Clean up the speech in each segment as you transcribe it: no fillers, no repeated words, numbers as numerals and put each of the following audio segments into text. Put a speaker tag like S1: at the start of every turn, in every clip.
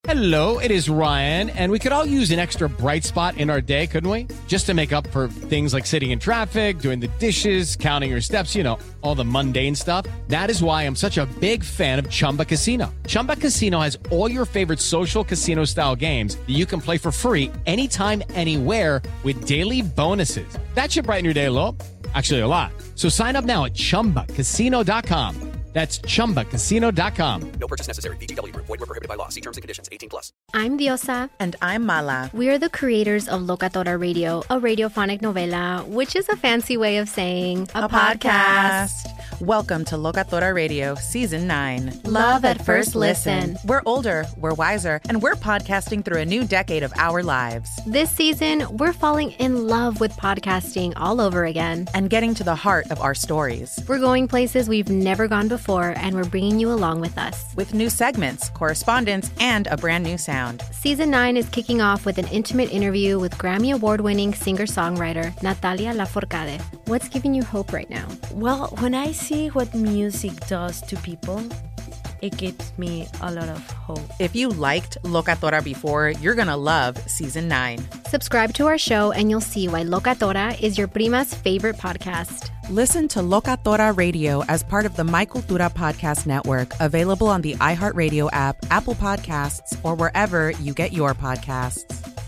S1: Hello, it is Ryan, and we could all use an extra bright spot in our day, couldn't we? Just to make up for things like sitting in traffic, doing the dishes, counting your steps, you know, all the mundane stuff. That is why I'm such a big fan of Chumba Casino. Chumba Casino has all your favorite social casino-style games that you can play for free anytime, anywhere with daily bonuses. That should brighten your day a little. Actually, a lot. So sign up now at ChumbaCasino.com. That's ChumbaCasino.com.
S2: No purchase necessary. VGW Group. Void where prohibited by law. See terms and conditions. 18+.
S3: I'm Diosa.
S4: And I'm Mala.
S3: We are the creators of Locatora Radio, a radiophonic novela, which is a fancy way of saying
S4: a podcast. Welcome to Locatora Radio, Season 9.
S3: Love at first listen.
S4: We're older, we're wiser, and we're podcasting through a new decade of our lives.
S3: This season, we're falling in love with podcasting all over again.
S4: And getting to the heart of our stories.
S3: We're going places we've never gone before, and we're bringing you along with us.
S4: With new segments, correspondence, and a brand new sound.
S3: Season 9 is kicking off with an intimate interview with Grammy Award-winning singer-songwriter Natalia Lafourcade. What's giving you hope right now?
S5: Well, when I see what music does to people, it gives me a lot of hope.
S4: If you liked Locatora before, you're going to love Season 9.
S3: Subscribe to our show and you'll see why Locatora is your prima's favorite podcast.
S4: Listen to Locatora Radio as part of the My Cultura Podcast Network, available on the iHeartRadio app, Apple Podcasts, or wherever you get your podcasts.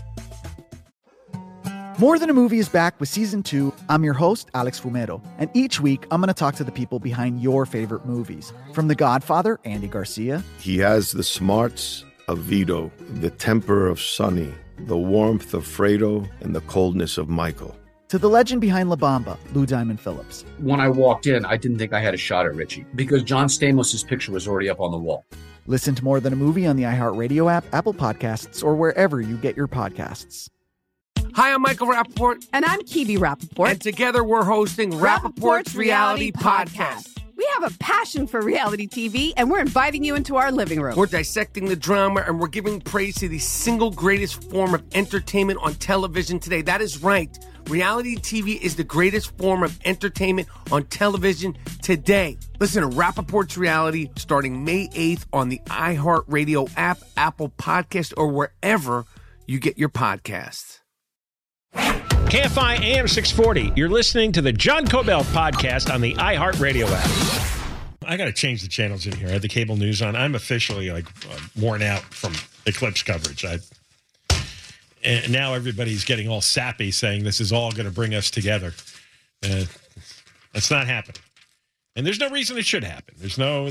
S6: More Than a Movie is back with Season 2. I'm your host, Alex Fumero, and each week I'm going to talk to the people behind your favorite movies. From The Godfather, Andy Garcia.
S7: He has the smarts of Vito, the temper of Sonny, the warmth of Fredo, and the coldness of Michael.
S6: To the legend behind La Bamba, Lou Diamond Phillips.
S8: When I walked in, I didn't think I had a shot at Richie because John Stamos' picture was already up on the wall.
S6: Listen to More Than a Movie on the iHeartRadio app, Apple Podcasts, or wherever you get your podcasts.
S9: Hi, I'm Michael Rappaport.
S10: And I'm Kibi Rappaport.
S9: And together we're hosting Rappaport's Reality Podcast.
S10: We have a passion for reality TV, and we're inviting you into our living room.
S9: We're dissecting the drama, and we're giving praise to the single greatest form of entertainment on television today. That is right. Reality TV is the greatest form of entertainment on television today. Listen to Rappaport's Reality starting May 8th on the iHeartRadio app, Apple Podcast, or wherever you get your podcasts.
S11: KFI AM 640. You're listening to the John Cobell podcast on the iHeartRadio app. I got to change the channels in here. I had the cable news on. I'm officially worn out from Eclipse coverage. And now everybody's getting all sappy saying this is all going to bring us together. That's not happening. And there's no reason it should happen. There's no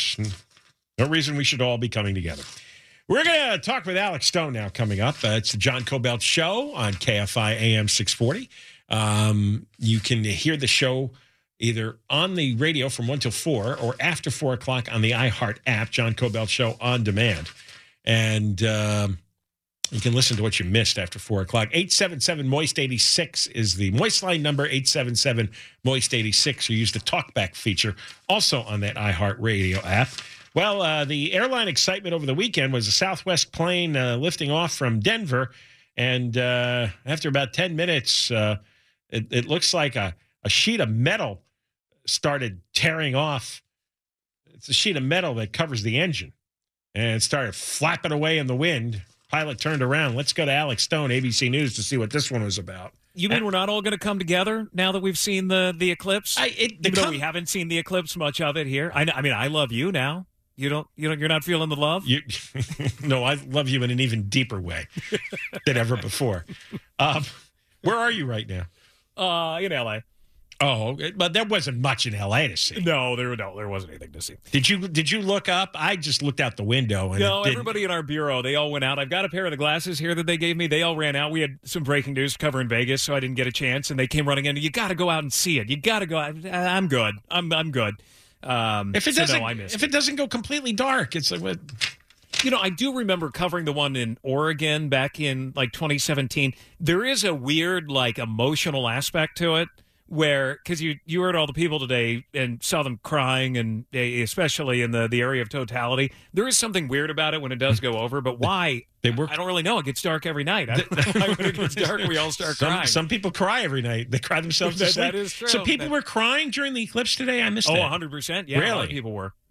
S11: reason we should all be coming together. We're going to talk with Alex Stone now coming up. It's the John Cobell Show on KFI AM 640. You can hear the show either on the radio from 1 till 4 or after 4 o'clock on the iHeart app, John Cobell Show on demand. And you can listen to what you missed after 4 o'clock. 877-MOIST-86 is the Moist line number, 877-MOIST-86, or use the talkback feature also on that iHeart Radio app. Well, the airline excitement over the weekend was a Southwest plane lifting off from Denver. And after about 10 minutes, it looks like a sheet of metal started tearing off. It's a sheet of metal that covers the engine. And it started flapping away in the wind. Pilot turned around. Let's go to Alex Stone, ABC News, to see what this one was about.
S12: You mean we're not all going to come together now that we've seen the eclipse? Even though we haven't seen the eclipse much of it here. I mean, I love you now. You're not feeling the love?
S11: No, I love you in an even deeper way than ever before. Where are you right now?
S12: In L.A.
S11: Oh, but there wasn't much in L.A. to see.
S12: No, there wasn't anything to see.
S11: Did you look up? I just looked out the window. And
S12: no, everybody in our bureau, they all went out. I've got a pair of the glasses here that they gave me. They all ran out. We had some breaking news to cover in Vegas, so I didn't get a chance. And they came running in. You got to go out and see it. You got to go out. I'm good. I'm good.
S11: If it doesn't go completely dark, it's like what.
S12: I do remember covering the one in Oregon back in 2017. There is a weird emotional aspect to it where, because you heard all the people today and saw them crying, and especially in the area of totality, there is something weird about it when it does go over. But why? I don't really know. It gets dark every night. When it gets dark, we all start crying.
S11: Some people cry every night. They cry themselves to sleep.
S12: That is true.
S11: So people were crying during the eclipse today? I missed that.
S12: 100%. Yeah,
S11: really?
S12: A lot of people were.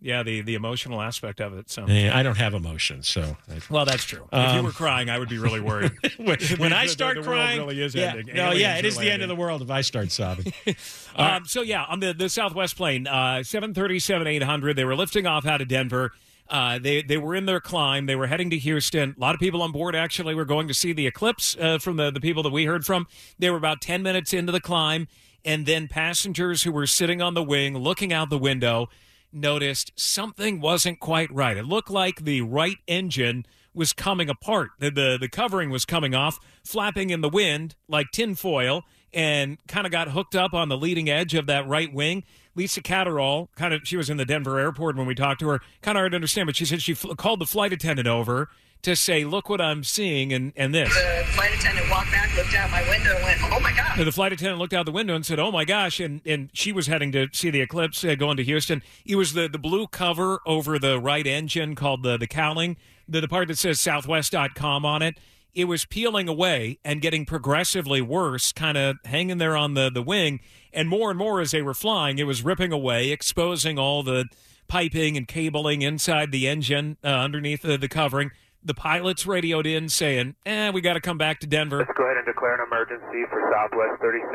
S12: Yeah, the emotional aspect of it. So
S11: Yeah, I don't have emotions, so.
S12: Well, that's true. If you were crying, I would be really worried.
S11: when I start
S12: the
S11: crying,
S12: world really is
S11: yeah,
S12: ending.
S11: no, yeah, it
S12: Aliens
S11: is
S12: are
S11: the end of
S12: landing.
S11: the world if I start sobbing.
S12: So yeah, on the Southwest plane, 737-800, they were lifting off out of Denver. They were in their climb. They were heading to Houston. A lot of people on board actually were going to see the eclipse from the people that we heard from. They were about 10 minutes into the climb, and then passengers who were sitting on the wing looking out the window noticed something wasn't quite right. It looked like the right engine was coming apart. The covering was coming off, flapping in the wind like tinfoil, and kind of got hooked up on the leading edge of that right wing. Lisa Catterall, she was in the Denver airport when we talked to her, kind of hard to understand, but she said she called the flight attendant over to say, look what I'm seeing, and this.
S13: The flight attendant walked back, looked out my window, and went, oh, my God.
S12: The flight attendant looked out the window and said, oh, my gosh, and she was heading to see the eclipse going to Houston. It was the blue cover over the right engine called the cowling, the part that says southwest.com on it. It was peeling away and getting progressively worse, kind of hanging there on the wing. And more as they were flying, it was ripping away, exposing all the piping and cabling inside the engine underneath the covering. The pilots radioed in saying, we got to come back to Denver.
S14: Let's go ahead and declare an emergency for Southwest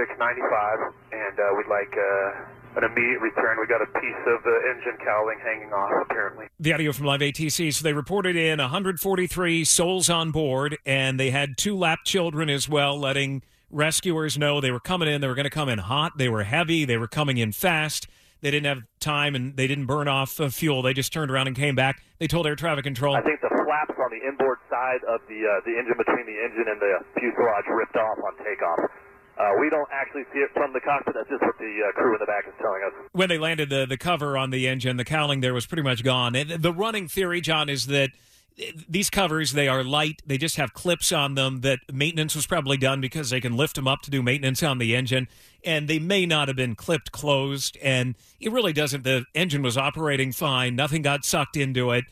S14: 3695, and we'd like an immediate return. We got a piece of the engine cowling hanging off, apparently.
S12: The audio from Live ATC. So they reported in 143 souls on board, and they had 2 lap children as well, letting rescuers know they were coming in. They were going to come in hot. They were heavy. They were coming in fast. They didn't have time, and they didn't burn off fuel. They just turned around and came back. They told air traffic control.
S14: I think the flaps on the inboard side of the engine, between the engine and the fuselage, ripped off on takeoff. We don't actually see it from the cockpit. That's just what the crew in the back is telling us.
S12: When they landed the cover on the engine, the cowling there was pretty much gone. And the running theory, John, is that these covers, they are light. They just have clips on them that maintenance was probably done because they can lift them up to do maintenance on the engine. And they may not have been clipped closed. And it really doesn't. The engine was operating fine. Nothing got sucked into it.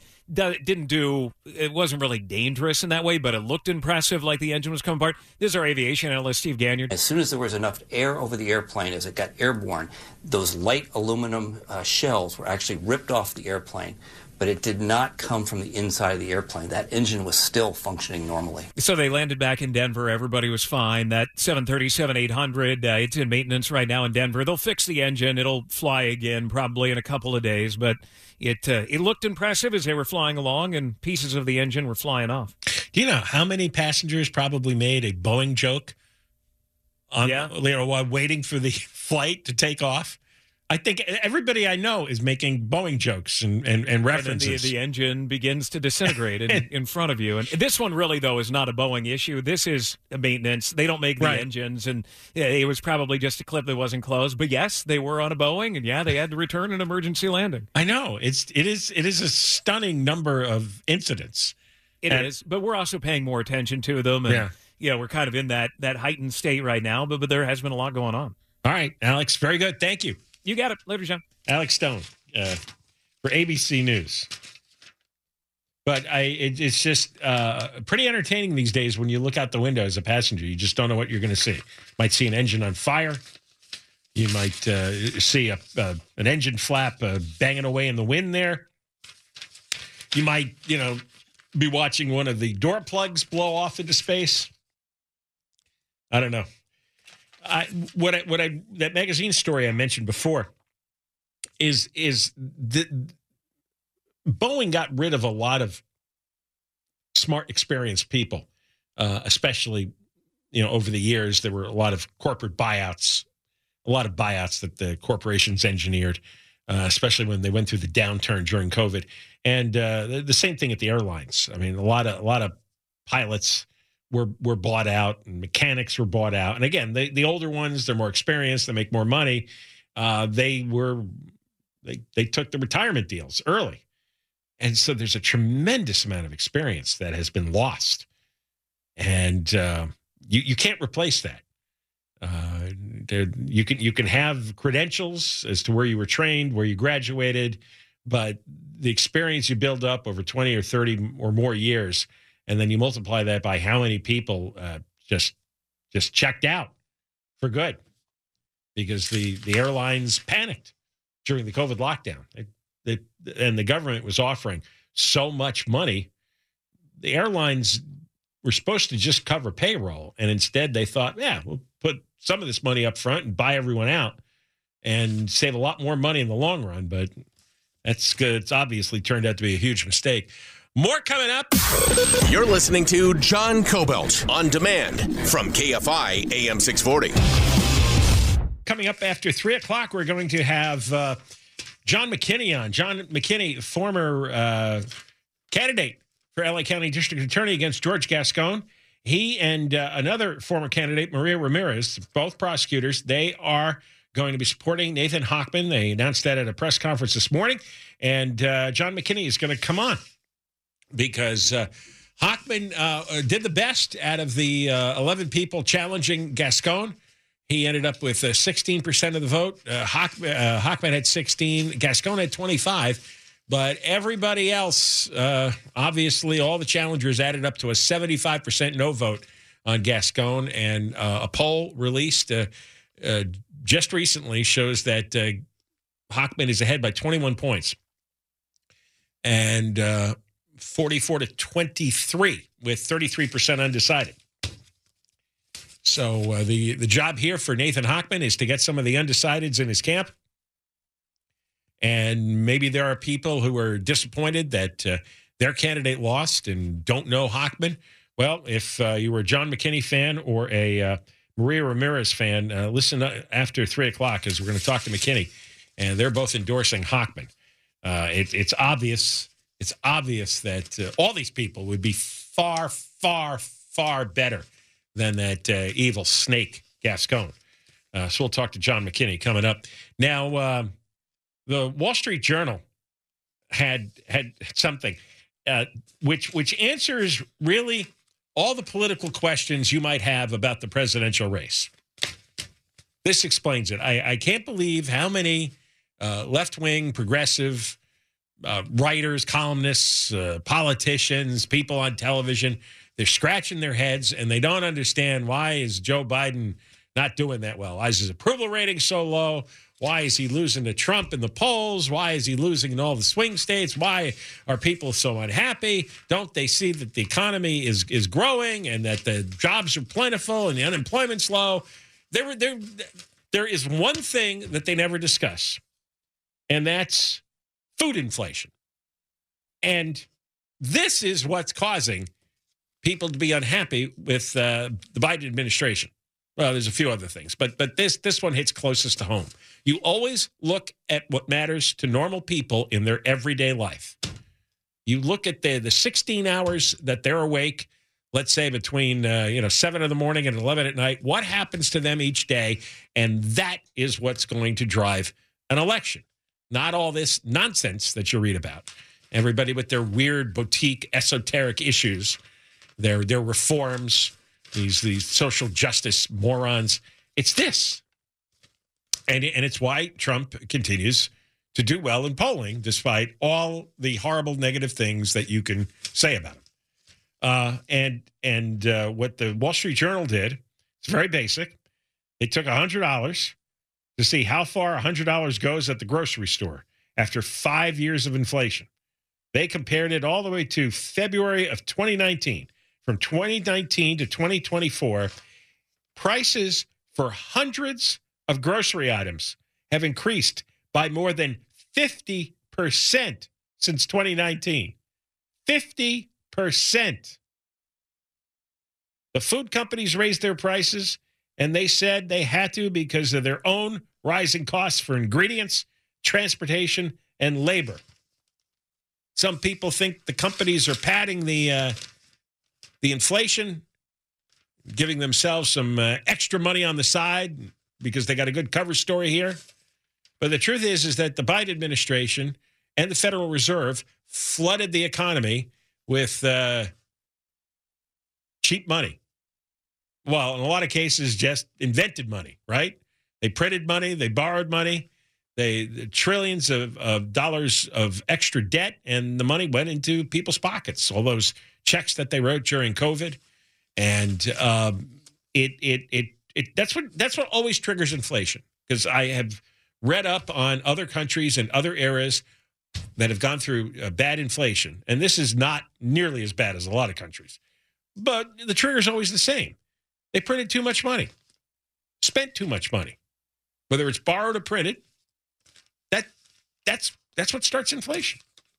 S12: It wasn't really dangerous in that way, but it looked impressive, like the engine was coming apart. This is our aviation analyst, Steve Gagnon.
S15: As soon as there was enough air over the airplane, as it got airborne, those light aluminum shells were actually ripped off the airplane, but it did not come from the inside of the airplane. That engine was still functioning normally.
S12: So they landed back in Denver. Everybody was fine. That 737-800, it's in maintenance right now in Denver. They'll fix the engine. It'll fly again probably in a couple of days, but it looked impressive as they were flying along, and pieces of the engine were flying off.
S11: Do you know how many passengers probably made a Boeing joke while waiting for the flight to take off? I think everybody I know is making Boeing jokes and references.
S12: And then the engine begins to disintegrate in front of you. And this one really, though, is not a Boeing issue. This is a maintenance. They don't make the engines, and it was probably just a clip that wasn't closed. But yes, they were on a Boeing, and they had to return an emergency landing.
S11: I know. It is a stunning number of incidents.
S12: It is, but we're also paying more attention to them. And, we're kind of in that heightened state right now, but there has been a lot going on.
S11: All right, Alex, very good. Thank you.
S12: You got it. Later, John.
S11: Alex Stone for ABC News. But it's just pretty entertaining these days when you look out the window as a passenger. You just don't know what you're going to see. Might see an engine on fire. You might see an engine flap banging away in the wind there. You might, be watching one of the door plugs blow off into space. I don't know. That magazine story I mentioned before is Boeing got rid of a lot of smart, experienced people, especially, over the years. There were a lot of corporate buyouts, that the corporations engineered, especially when they went through the downturn during COVID. And the same thing at the airlines. I mean, a lot of pilots were bought out, and mechanics were bought out. And again, the older ones, they're more experienced, they make more money. They took the retirement deals early. And so there's a tremendous amount of experience that has been lost. And you can't replace that. You can have credentials as to where you were trained, where you graduated, but the experience you build up over 20 or 30 or more years, and then you multiply that by how many people just checked out for good because the airlines panicked during the COVID lockdown. and the government was offering so much money, the airlines were supposed to just cover payroll. And instead they thought, yeah, we'll put some of this money up front and buy everyone out and save a lot more money in the long run. But that's good. It's obviously turned out to be a huge mistake. More coming up.
S16: You're listening to John Cobelt on demand from KFI AM 640.
S11: Coming up after 3 o'clock, we're going to have John McKinney on. John McKinney, former candidate for LA County District Attorney against George Gascon. He and another former candidate, Maria Ramirez, both prosecutors, they are going to be supporting Nathan Hochman. They announced that at a press conference this morning. And John McKinney is going to come on because Hochman did the best out of the 11 people challenging Gascon. He ended up with 16% of the vote. Hochman had 16. Gascon had 25. But everybody else, obviously, all the challengers added up to a 75% no vote on Gascon. And a poll released just recently shows that Hochman is ahead by 21 points. And 44-23 with 33% undecided. So the job here for Nathan Hochman is to get some of the undecideds in his camp. And maybe there are people who are disappointed that their candidate lost and don't know Hochman. Well, if you were a John McKinney fan or a Maria Ramirez fan, listen after 3 o'clock as we're going to talk to McKinney. And they're both endorsing Hochman. It's obvious. It's obvious that all these people would be far, far, far better than that evil snake Gascon. So we'll talk to John McKinney coming up. Now, the Wall Street Journal had something which answers really all the political questions you might have about the presidential race. This explains it. I can't believe how many left-wing, progressive writers, columnists, politicians, people on television, they're scratching their heads and they don't understand why is Joe Biden not doing that well. Why is his approval rating so low? Why is he losing to Trump in the polls? Why is he losing in all the swing states? Why are people so unhappy? Don't they see that the economy is growing and that the jobs are plentiful and the unemployment's low? There is one thing that they never discuss, and that's food inflation. And this is what's causing people to be unhappy with the Biden administration. Well, there's a few other things, but this one hits closest to home. You always look at what matters to normal people in their everyday life. You look at the 16 hours that they're awake, let's say between 7 in the morning and 11 at night. What happens to them each day? And that is what's going to drive an election. Not all this nonsense that you read about. Everybody with their weird boutique esoteric issues, their reforms, these social justice morons. It's this. And it's why Trump continues to do well in polling, despite all the horrible negative things that you can say about him. And what the Wall Street Journal did, it's very basic. They took $100 to see how far $100 goes at the grocery store after 5 years of inflation. They compared it all the way to February of 2019. From 2019 to 2024, prices for hundreds of grocery items have increased by more than 50% since 2019. 50%. The food companies raised their prices, and they said they had to because of their own rising costs for ingredients, transportation, and labor. Some people think the companies are padding the inflation, giving themselves some extra money on the side because they got a good cover story here. But the truth is that the Biden administration and the Federal Reserve flooded the economy with cheap money. Well, in a lot of cases, just invented money, right? They printed money, they borrowed money, the trillions of dollars of extra debt, and the money went into people's pockets. All those checks that they wrote during COVID, and that's what always triggers inflation. Because I have read up on other countries and other eras that have gone through bad inflation, and this is not nearly as bad as a lot of countries, but the trigger is always the same. They printed too much money, spent too much money, whether it's borrowed or printed. That's what starts inflation.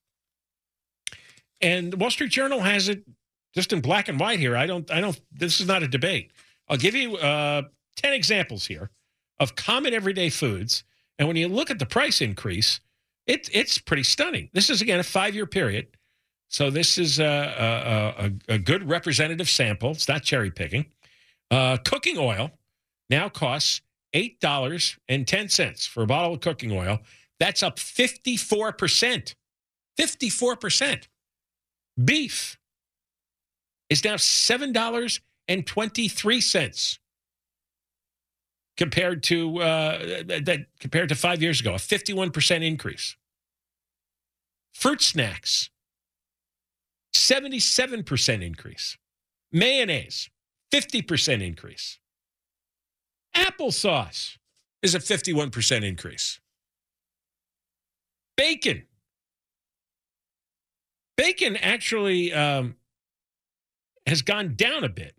S11: And the Wall Street Journal has it just in black and white here. This is not a debate. I'll give you 10 examples here of common everyday foods. And when you look at the price increase, it's pretty stunning. This is, again, a 5-year period. So this is a good representative sample. It's not cherry picking. Cooking oil now costs $8.10 for a bottle of cooking oil. That's up 54%. 54%. Beef is now $7.23 compared to 5 years ago, a 51% increase. Fruit snacks, 77% increase. Mayonnaise, 50% increase. Applesauce is a 51% increase. Bacon actually has gone down a bit.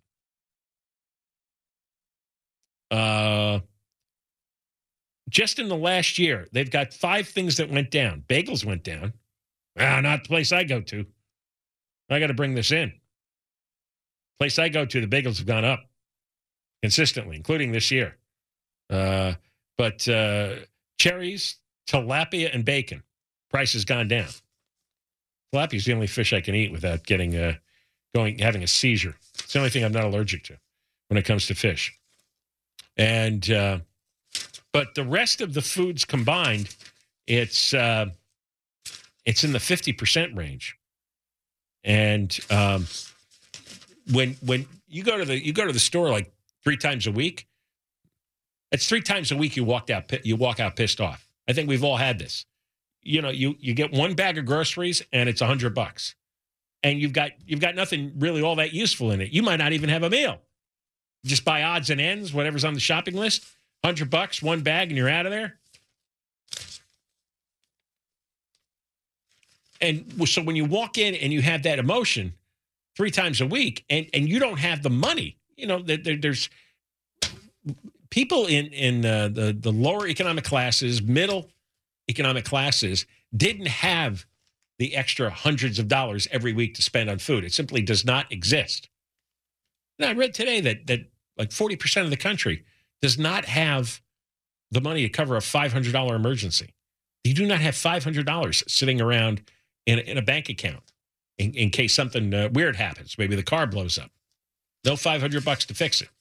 S11: Just in the last year, they've got 5 things that went down. Bagels went down. Not the place I go to. I got to bring this in. Place I go to, the bagels have gone up consistently, including this year. But cherries, tilapia, and bacon, price has gone down. Tilapia is the only fish I can eat without having a seizure. It's the only thing I'm not allergic to when it comes to fish. And but the rest of the foods combined, it's in the 50% range. And when you go to the store like 3 times a week, it's 3 times a week you walk out pissed off. I think we've all had this. You know, you get 1 bag of groceries and it's $100, and you've got nothing really all that useful in it. You might not even have a meal. Just buy odds and ends, whatever's on the shopping list. $100, 1 bag, and you're out of there. And so when you walk in and you have that emotion 3 times a week, and you don't have the money, you know, there's people in the lower economic classes, middle economic classes, didn't have the extra hundreds of dollars every week to spend on food. It simply does not exist. And I read today that like 40% of the country does not have the money to cover a $500 emergency. You do not have $500 sitting around in a bank account in case something weird happens. Maybe the car blows up. No $500 to fix it.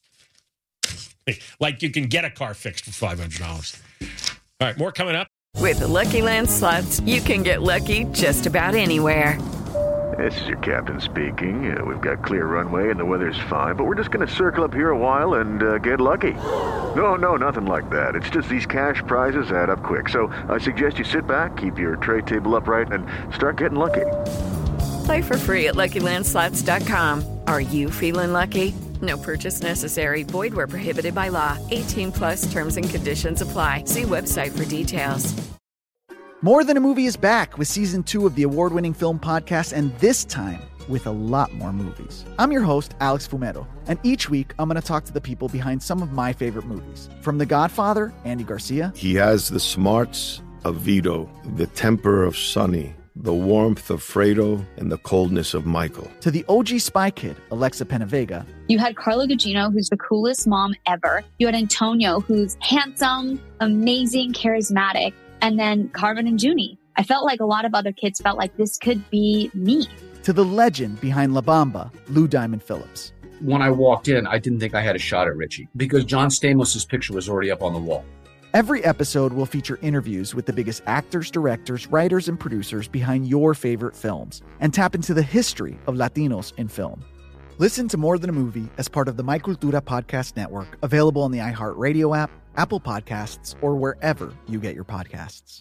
S11: Like you can get a car fixed for $500. All right, more coming up.
S17: With the Lucky Land Slots, you can get lucky just about anywhere.
S18: This is your captain speaking. We've got clear runway and the weather's fine, but we're just going to circle up here a while and get lucky. No, nothing like that. It's just these cash prizes add up quick. So I suggest you sit back, keep your tray table upright, and start getting lucky.
S17: Play for free at LuckyLandSlots.com. Are you feeling lucky? No purchase necessary. Void where prohibited by law. 18+ terms and conditions apply. See website for details.
S6: More Than a Movie is back with Season 2 of the award-winning film podcast, and this time with a lot more movies. I'm your host, Alex Fumero, and each week I'm going to talk to the people behind some of my favorite movies. From The Godfather, Andy Garcia.
S7: He has the smarts of Vito, the temper of Sonny, the warmth of Fredo, and the coldness of Michael.
S6: To the OG Spy Kid, Alexa Penavega.
S19: You had Carla Gugino, who's the coolest mom ever. You had Antonio, who's handsome, amazing, charismatic. And then Carmen and Junie. I felt like a lot of other kids felt like this could be me.
S6: To the legend behind La Bamba, Lou Diamond Phillips.
S8: When I walked in, I didn't think I had a shot at Richie because John Stamos' picture was already up on the wall.
S6: Every episode will feature interviews with the biggest actors, directors, writers, and producers behind your favorite films and tap into the history of Latinos in film. Listen to More Than a Movie as part of the My Cultura Podcast Network, available on the iHeartRadio app, Apple Podcasts, or wherever you get your podcasts.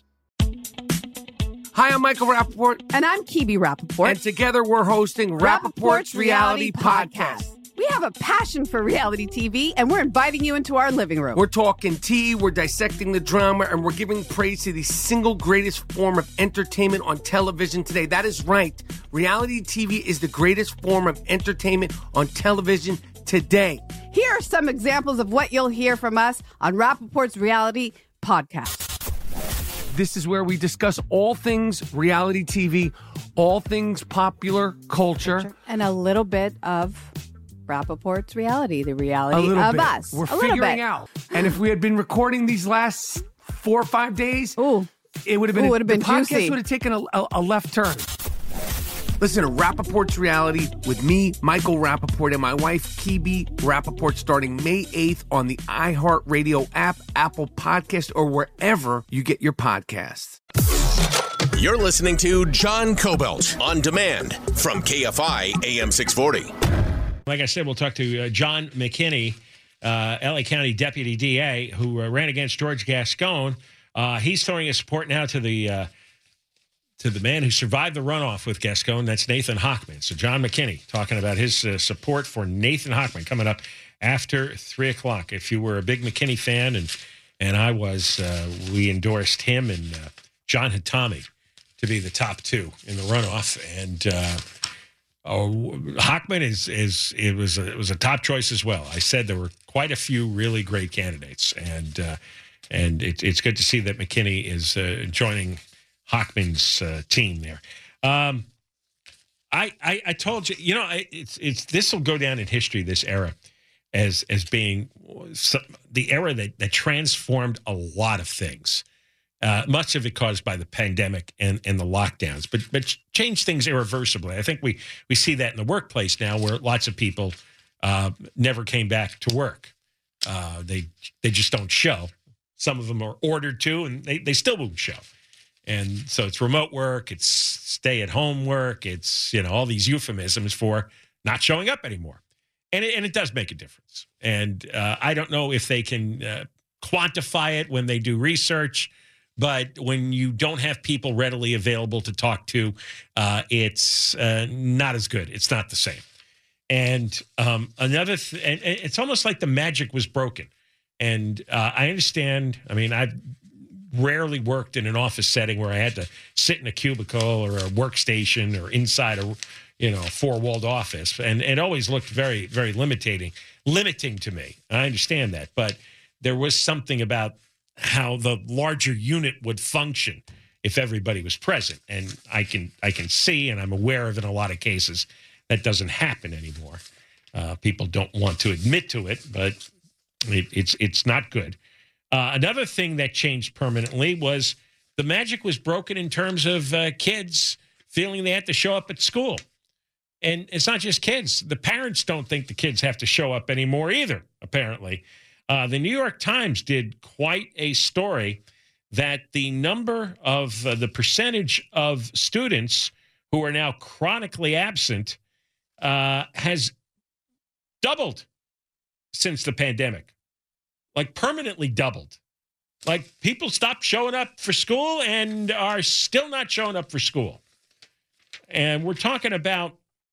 S9: Hi, I'm Michael Rappaport.
S10: And I'm Kibi Rappaport.
S9: And together we're hosting Rappaport's Reality Podcast.
S10: We We have a passion for reality TV, and we're inviting you into our living room.
S9: We're talking tea, we're dissecting the drama, and we're giving praise to the single greatest form of entertainment on television today. That is right. Reality TV is the greatest form of entertainment on television today.
S10: Here are some examples of what you'll hear from us on Rappaport's Reality Podcast.
S9: This is where we discuss all things reality TV, all things popular culture.
S10: And a little bit of Rappaport's reality, the reality of
S9: bit.
S10: us.
S9: We're figuring out. And if we had been recording these last 4 or 5 days, it would have been,
S10: the
S9: podcast
S10: juicy.
S9: would have taken a left turn. Listen to Rappaport's Reality with me, Michael Rappaport, and my wife, Kibi Rappaport, starting May 8th on the iHeartRadio app, Apple Podcast, or wherever you get your podcasts.
S16: You're listening to John Cobelt on demand from KFI AM 640.
S11: Like I said, we'll talk to John McKinney, LA County Deputy DA, who ran against George Gascon. He's throwing his support now to the man who survived the runoff with Gascon. That's Nathan Hochman. So John McKinney talking about his support for Nathan Hochman coming up after 3 o'clock. If you were a big McKinney fan, and I was, we endorsed him and John Hatami to be the top two in the runoff. And Hochman it was a top choice as well. I said there were quite a few really great candidates, and it's good to see that McKinney is joining Hochman's team there. I told you, it's this will go down in history, this era, as being the era that transformed a lot of things. Much of it caused by the pandemic and the lockdowns, but changed things irreversibly. I think we see that in the workplace now, where lots of people never came back to work. They just don't show. Some of them are ordered to, and they still won't show. And so it's remote work, it's stay-at-home work, it's all these euphemisms for not showing up anymore, and it does make a difference. And I don't know if they can quantify it when they do research, but when you don't have people readily available to talk to, it's not as good. It's not the same. And and it's almost like the magic was broken. And I understand. I mean, I've rarely worked in an office setting where I had to sit in a cubicle or a workstation or inside a four-walled office, and it always looked very, very limiting to me. I understand that, but there was something about how the larger unit would function if everybody was present, and I can see, and I'm aware of in a lot of cases, that doesn't happen anymore. People don't want to admit to it, but it's not good. Another thing that changed permanently was the magic was broken in terms of kids feeling they had to show up at school. And it's not just kids. The parents don't think the kids have to show up anymore either, apparently. The New York Times did quite a story that the number of the percentage of students who are now chronically absent has doubled since the pandemic. Like permanently doubled. Like people stopped showing up for school and are still not showing up for school. And we're talking about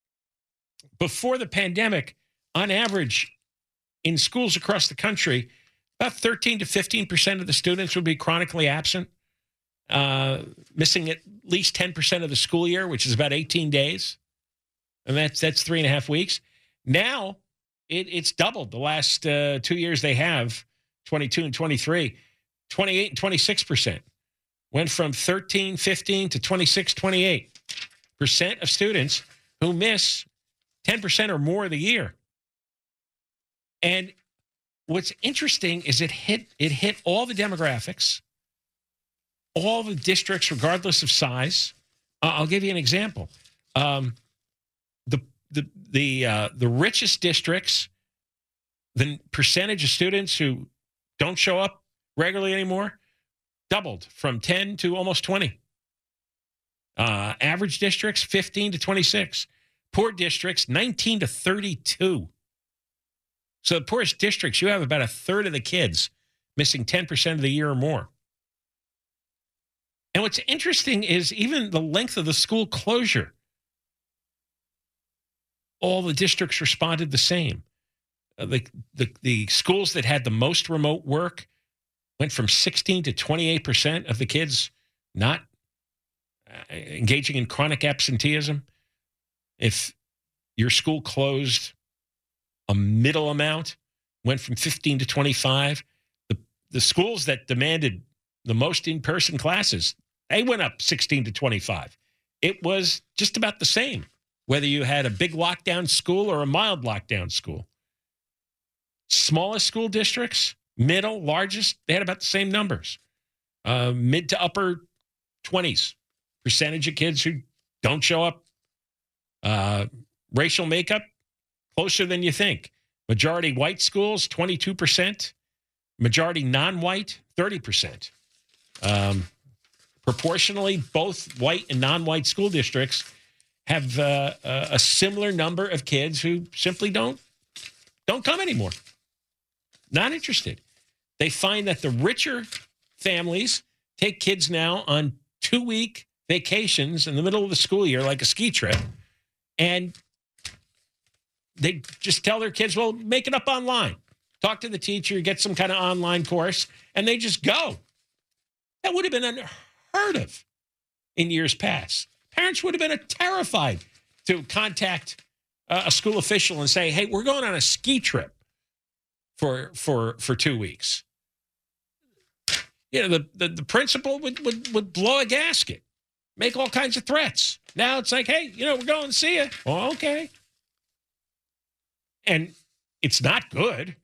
S11: before the pandemic, on average, in schools across the country, about 13 to 15% of the students would be chronically absent, missing at least 10% of the school year, which is about 18 days. And that's 3.5 weeks. Now it's doubled the last 2 years they have. 22 and 23, 28 and 26%. Went from 13, 15 to 26, 28% of students who miss 10% or more of the year. And what's interesting is it hit all the demographics, all the districts, regardless of size. I'll give you an example. The richest districts, the percentage of students who don't show up regularly anymore, doubled from 10 to almost 20. Average districts, 15 to 26. Poor districts, 19 to 32. So the poorest districts, you have about a third of the kids missing 10% of the year or more. And what's interesting is even the length of the school closure. all the districts responded the same. The schools that had the most remote work went from 16 to 28% of the kids not engaging in chronic absenteeism. If your school closed a middle amount, went from 15 to 25. The schools that demanded the most in-person classes, they went up 16 to 25. It was just about the same, whether you had a big lockdown school or a mild lockdown school. Smallest school districts, middle, largest, they had about the same numbers. Mid to upper 20s percentage of kids who don't show up. Racial makeup, closer than you think. Majority white schools, 22%. Majority non-white, 30%. Proportionally, both white and non-white school districts have a similar number of kids who simply don't come anymore. Not interested. They find that the richer families take kids now on 2-week vacations in the middle of the school year, like a ski trip, and they just tell their kids, well, make it up online. Talk to the teacher, get some kind of online course, and they just go. That would have been unheard of in years past. Parents would have been terrified to contact a school official and say, hey, we're going on a ski trip for 2 weeks. You know, the principal would blow a gasket, make all kinds of threats. Now it's like, hey, we're going to see you. Oh, okay. And it's not good.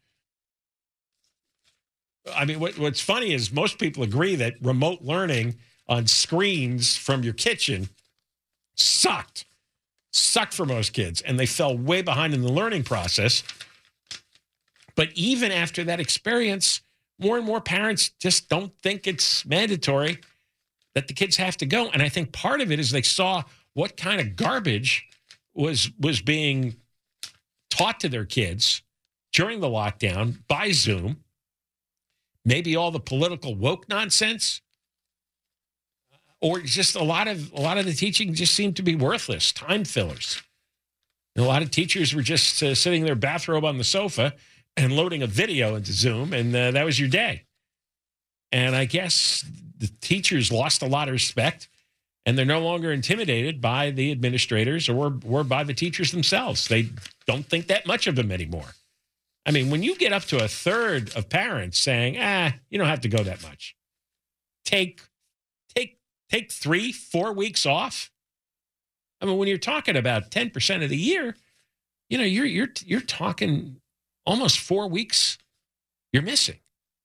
S11: I mean, what's funny is most people agree that remote learning on screens from your kitchen sucked for most kids, and they fell way behind in the learning process. But even after that experience, more and more parents just don't think it's mandatory that the kids have to go. And I think part of it is they saw what kind of garbage was being taught to their kids during the lockdown by Zoom. Maybe all the political woke nonsense, or just a lot of the teaching just seemed to be worthless, time fillers. And a lot of teachers were just sitting in their bathrobe on the sofa and loading a video into Zoom, and that was your day. And I guess the teachers lost a lot of respect, and they're no longer intimidated by the administrators or by the teachers themselves. They don't think that much of them anymore. I mean, when you get up to a third of parents saying, you don't have to go that much. Take 3-4 weeks off. I mean, when you're talking about 10% of the year, you're talking almost 4 weeks you're missing.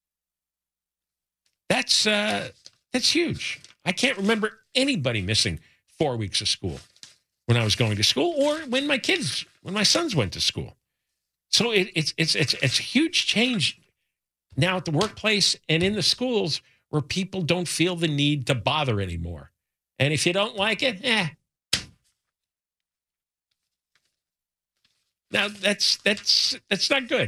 S11: That's huge. I can't remember anybody missing 4 weeks of school when I was going to school or when my sons went to school. So it's a huge change now at the workplace and in the schools where people don't feel the need to bother anymore. And if you don't like it, Now that's not good.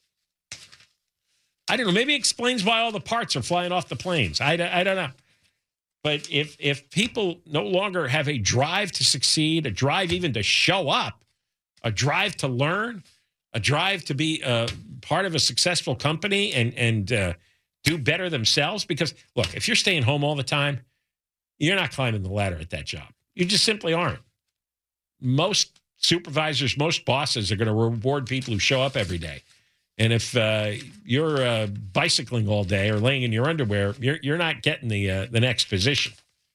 S11: I don't know. Maybe it explains why all the parts are flying off the planes. I don't know. But if people no longer have a drive to succeed, a drive even to show up, a drive to learn, a drive to be part of a successful company and do better themselves. Because, look, if you're staying home all the time, you're not climbing the ladder at that job. You just simply aren't. Most supervisors, most bosses are going to reward people who show up every day. And if you're bicycling all day or laying in your underwear, you're not getting the next position.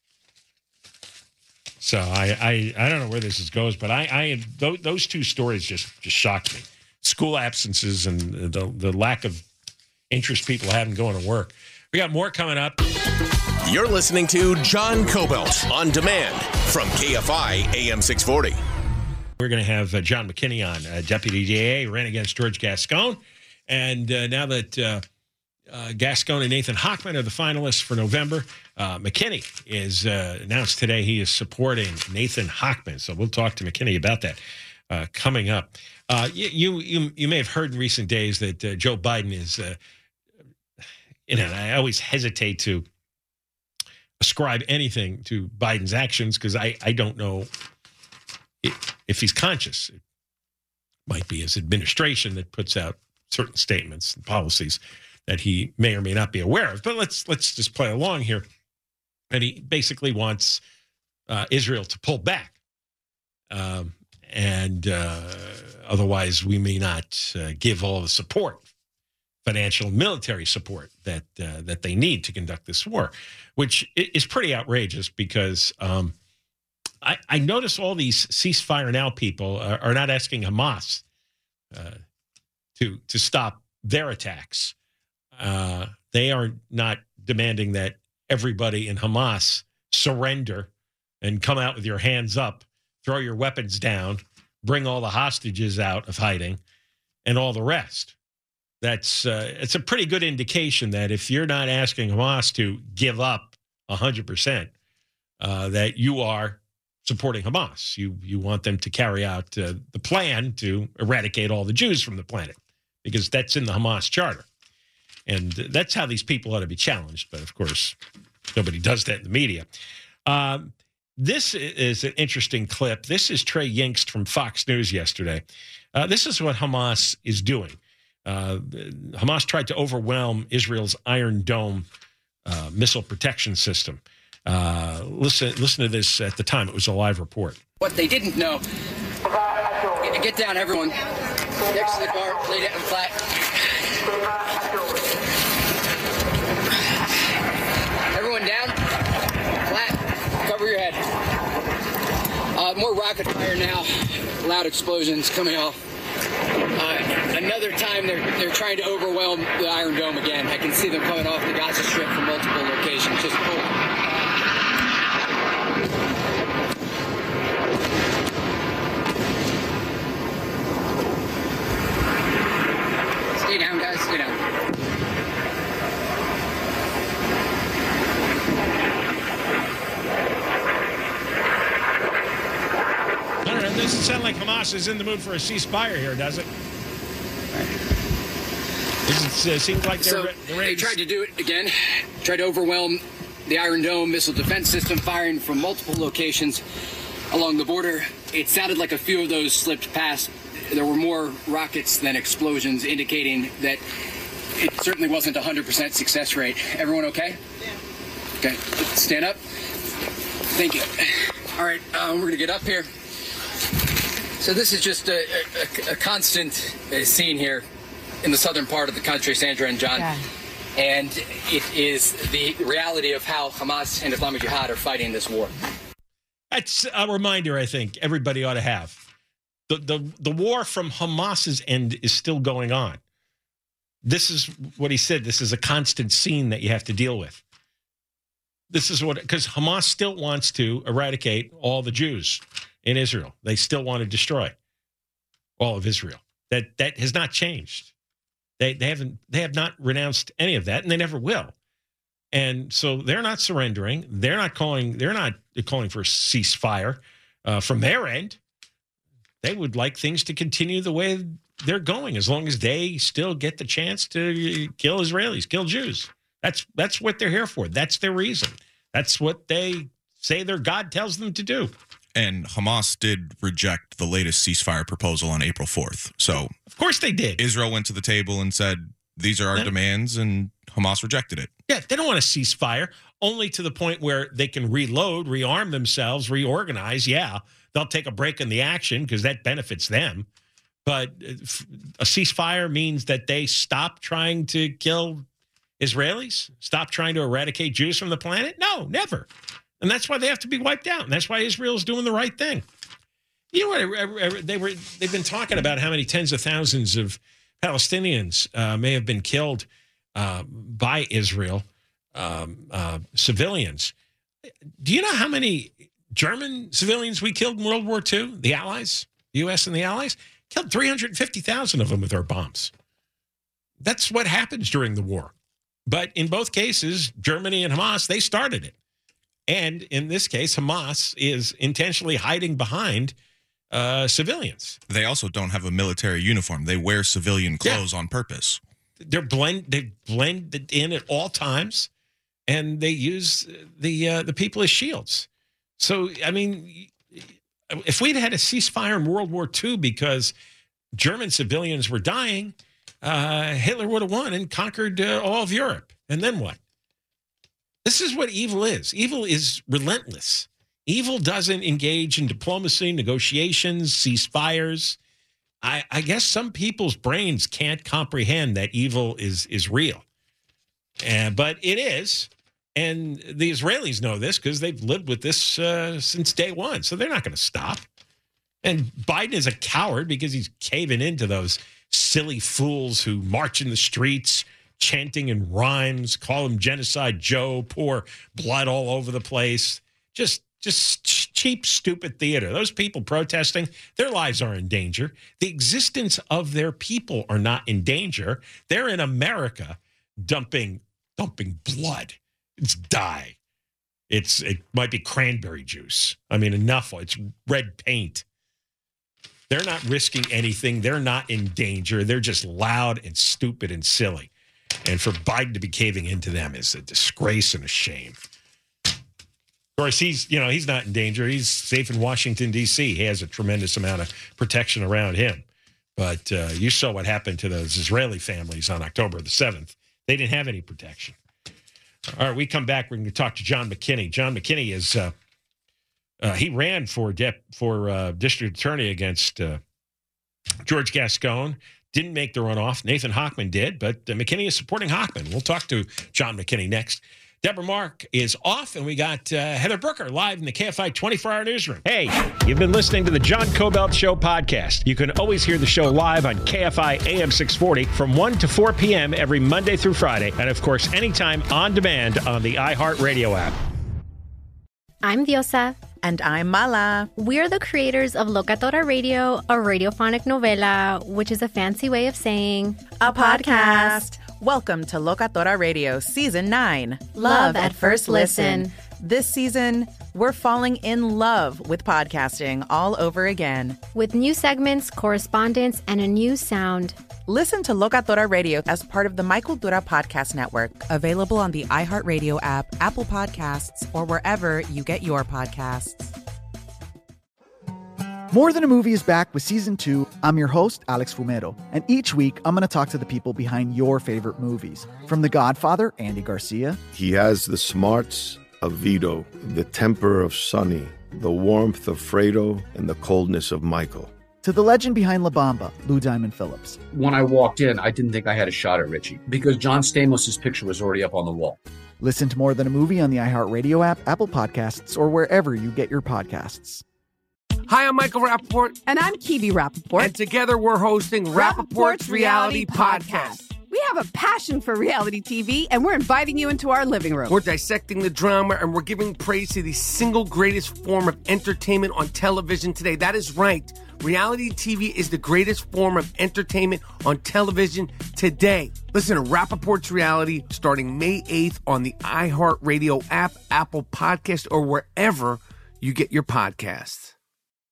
S11: So I don't know where this goes, but those two stories just shocked me. School absences and the lack of interest people have in going to work. We got more coming up.
S16: You're listening to John Cobelt on demand from KFI AM 640.
S11: We're going to have John McKinney on, Deputy DA, ran against George Gascon. And now that Gascon and Nathan Hochman are the finalists for November, McKinney is announced today he is supporting Nathan Hochman. So we'll talk to McKinney about that coming up. You may have heard in recent days that Joe Biden is, and I always hesitate to ascribe anything to Biden's actions because I don't know if he's conscious. might be his administration that puts out certain statements and policies that he may or may not be aware of. But let's just play along here. And he basically wants Israel to pull back. Otherwise, we may not give all the support, financial and military support that they need to conduct this war, which is pretty outrageous because I notice all these ceasefire now people are not asking Hamas to stop their attacks. They are not demanding that everybody in Hamas surrender and come out with your hands up, throw your weapons down, bring all the hostages out of hiding, and all the rest. It's a pretty good indication that if you're not asking Hamas to give up 100%, that you are supporting Hamas. You want them to carry out the plan to eradicate all the Jews from the planet, because that's in the Hamas charter. And that's how these people ought to be challenged. But, of course, nobody does that in the media. This is an interesting clip. This is Trey Yingst from Fox News yesterday. This is what Hamas is doing. Hamas tried to overwhelm Israel's Iron Dome missile protection system. Listen to this. At the time, it was a live report.
S20: What they didn't know. Get down, everyone. Next to the car, lay down flat. Everyone down. Flat. Cover your head. More rocket fire now. Loud explosions coming off. Another time they're trying to overwhelm the Iron Dome again. I can see them coming off the Gaza Strip from multiple locations. Just stay down, guys. Stay down.
S11: It doesn't sound like Hamas is in the mood for a ceasefire here, does it? It seems like they're
S20: they tried to do it again. Tried to overwhelm the Iron Dome missile defense system, firing from multiple locations along the border. It sounded like a few of those slipped past. There were more rockets than explosions, indicating that it certainly wasn't a 100% success rate. Everyone okay? Yeah. Okay, stand up. Thank you. All right, we're going to get up here. So this is just a constant scene here in the southern part of the country, Sandra and John. Yeah. And it is the reality of how Hamas and Islamic Jihad are fighting this war.
S11: That's a reminder I think everybody ought to have. The war from Hamas's end is still going on. This is what he said. This is a constant scene that you have to deal with. This is what, because Hamas still wants to eradicate all the Jews in Israel. They still want to destroy all of Israel. That has not changed. They have not renounced any of that, and they never will. And so they're not surrendering. They're not calling for a ceasefire from their end. They would like things to continue the way they're going, as long as they still get the chance to kill Israelis, kill Jews. That's what they're here for. That's their reason. That's what they say their God tells them to do.
S21: And Hamas did reject the latest ceasefire proposal on April 4th. So,
S11: of course they did.
S21: Israel went to the table and said, these are our demands, and Hamas rejected it.
S11: Yeah, they don't want a ceasefire, only to the point where they can reload, rearm themselves, reorganize. Yeah, they'll take a break in the action because that benefits them. But a ceasefire means that they stop trying to kill Israelis, stop trying to eradicate Jews from the planet? No, never. And that's why they have to be wiped out. And that's why Israel's doing the right thing. You know what? They've been talking about how many tens of thousands of Palestinians may have been killed by Israel, civilians. Do you know how many German civilians we killed in World War II? The Allies, the U.S. and the Allies, killed 350,000 of them with our bombs. That's what happens during the war. But in both cases, Germany and Hamas, they started it. And in this case, Hamas is intentionally hiding behind civilians.
S21: They also don't have a military uniform. They wear civilian clothes on purpose.
S11: They blend in at all times, and they use the people as shields. So, I mean, if we'd had a ceasefire in World War II because German civilians were dying, Hitler would have won and conquered all of Europe. And then what? This is what evil is. Evil is relentless. Evil doesn't engage in diplomacy, negotiations, ceasefires. I guess some people's brains can't comprehend that evil is real. But it is. And the Israelis know this because they've lived with this since day one. So they're not going to stop. And Biden is a coward because he's caving into those silly fools who march in the streets, chanting in rhymes, call him Genocide Joe, pour blood all over the place. Just cheap, stupid theater. Those people protesting, their lives are in danger. The existence of their people are not in danger. They're in America dumping blood. It's dye. It might be cranberry juice. I mean, enough. It's red paint. They're not risking anything. They're not in danger. They're just loud and stupid and silly. And for Biden to be caving into them is a disgrace and a shame. Of course, he's not in danger. He's safe in Washington, D.C. He has a tremendous amount of protection around him. But you saw what happened to those Israeli families on October the 7th. They didn't have any protection. All right, we come back. We're going to talk to John McKinney. John McKinney is he ran for district attorney against George Gascon. Didn't make the runoff. Nathan Hochman did, but McKinney is supporting Hochman. We'll talk to John McKinney next. Deborah Mark is off, and we got Heather Brooker live in the KFI 24-hour newsroom. Hey, you've been listening to the John Cobelt Show podcast. You can always hear the show live on KFI AM 640 from 1 to 4 p.m. every Monday through Friday, and, of course, anytime on demand on the iHeartRadio app.
S3: I'm Diosa.
S4: And I'm Mala.
S3: We're the creators of Locatora Radio, a radiophonic novela, which is a fancy way of saying
S4: a podcast. Welcome to Locatora Radio Season 9.
S3: Love at First Listen.
S4: This season, we're falling in love with podcasting all over again.
S3: With new segments, correspondence, and a new sound.
S4: Listen to Locatora Radio as part of the My Cultura Podcast Network. Available on the iHeartRadio app, Apple Podcasts, or wherever you get your podcasts.
S6: More Than a Movie is back with Season 2. I'm your host, Alex Fumero, and each week I'm going to talk to the people behind your favorite movies. From The Godfather, Andy Garcia.
S7: He has the smarts of Vito, the temper of Sonny, the warmth of Fredo, and the coldness of Michael.
S6: To the legend behind La Bamba, Lou Diamond Phillips.
S8: When I walked in, I didn't think I had a shot at Richie because John Stamos' picture was already up on the wall.
S6: Listen to More Than a Movie on the iHeartRadio app, Apple Podcasts, or wherever you get your podcasts.
S9: Hi, I'm Michael Rappaport.
S10: And I'm Kibi Rappaport.
S9: And together we're hosting Rappaport's Reality Podcast.
S10: We have a passion for reality TV, and we're inviting you into our living room.
S9: We're dissecting the drama, and we're giving praise to the single greatest form of entertainment on television today. That is right. Reality TV is the greatest form of entertainment on television today. Listen to Rappaport's Reality starting May 8th on the iHeartRadio app, Apple Podcast, or wherever you get your podcasts.